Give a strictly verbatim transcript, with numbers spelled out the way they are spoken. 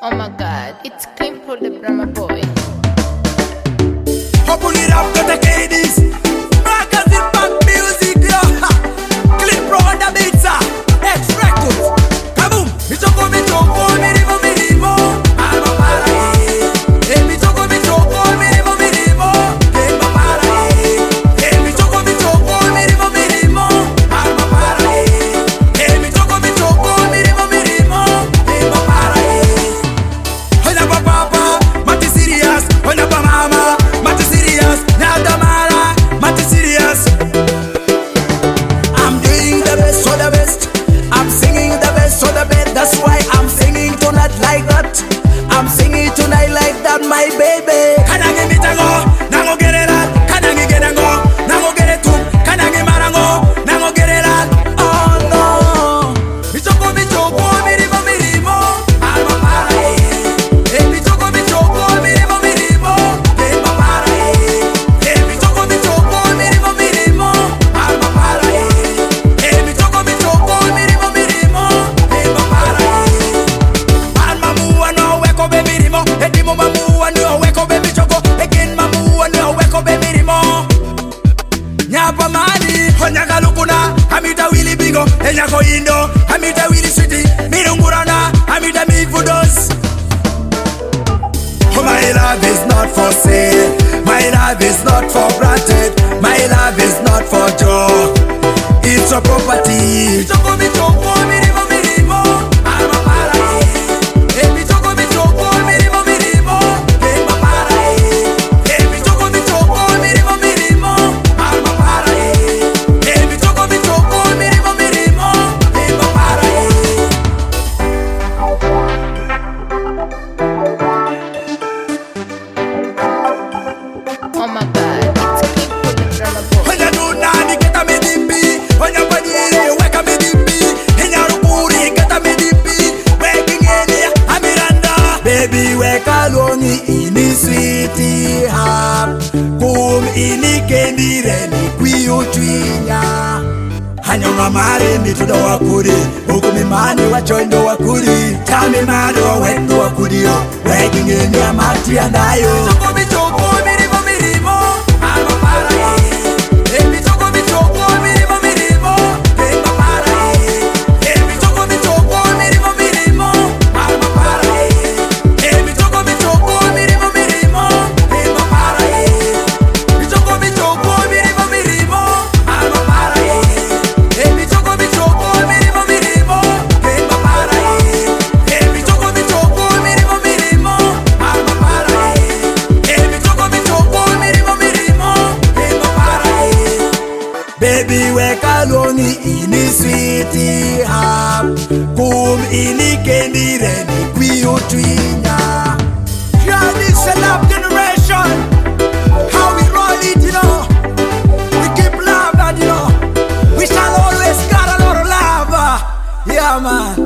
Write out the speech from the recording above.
Oh my god, it's Climpo the Brahma boy. Open it up to the Kadies. Magazine back music, yo. Climpo on the beats, X Records. Kaboom! Mi choco, mi choco, mi rimo, mi rimo. Alma para ahí. Eh, mi choco, mi choco, mi rimo, mi rimo. Alma para ahí. Eh, mi choco, mi choco, mi rimo, mi rimo. Alma para ahí. Eh, mi choco, mi choco, mi rimo, mi rimo. Alma para ahí. Hola pa papa, mati serious. Hola pa mama, mati serious. Nada mala, mati serious. I'm doing the best for the best. I'm singing the best for the best. That's why I'm singing tonight like that. I'm singing tonight like that, my baby. Kanangi mitango, nango get it out. Kanangi get it go, nango get it too. Kanangi marango, nango get it out. Oh no. Michoko, michoko, mirimo, mirimo. Alma para ahí. Eh, michoko, michoko, mirimo, mirimo. Alma para ahí. Eh, michoko, michoko, mirimo, mirimo. Alma para ahí. Eh, michoko, michoko, mirimo, mirimo. Alma para ahí. Alma mua no weko baby rimo. Edimo mamua no weko baby choko. Again mamua no weko baby rimo. Nyapa mani, honyaka lukuna, amita wili bigo, enyako indo, amita wili city, mirungurana, amita mifudos. Oh, my love is not for sale, my love is not for granted, my love is not for joke, it's a property. Michoko, michoko, mirimo, mirimo, alma para ahí. Eh, michoko, michoko, mirimo, mirimo, alma para ahí. Eh, michoko, michoko, mirimo, mirimo, alma para ahí. Eh, michoko, michoko, mirimo, mirimo, alma para ahí. Oh my god, it's Climpo the Brahma boy. Onya nunani keta me dimbi, onya panyere weka me dimbi, inya rukuri keta me dimbi, waking eni amiranda. Baby weka longi ini sweetie hap, kum ini kendire ni kwiyo twinya. Hanyonga mare mitudo wakuri, ukumi mani wachoindo wakuri, tami mado wendo wakurio, waking eni amati andayo. Michoko, michoko, mirimo, mirimo, alma para ahí. Eh, michoko, michoko, mirimo, mirimo, alma para ahí. Eh, michoko, michoko, mirimo, mirimo, alma para ahí. Eh, michoko, michoko, mirimo, mirimo, alma para ahí. Michoko, michoko, mirimo, mirimo, alma para ahí. Eh, michoko, michoko, mirimo, mirimo, alma para ahí. Eh, michoko, michoko, mirimo, mirimo, alma para ahí. Eh, michoko, michoko, mirimo, mirimo, alma para ahí. Baby weka longi ini sweetie hap, kum ini kendire ni kwiyo twinya. Yeah, this a love generation. How we roll it, you know. We keep love and you know, we shall always got a lot of love. Yeah, man.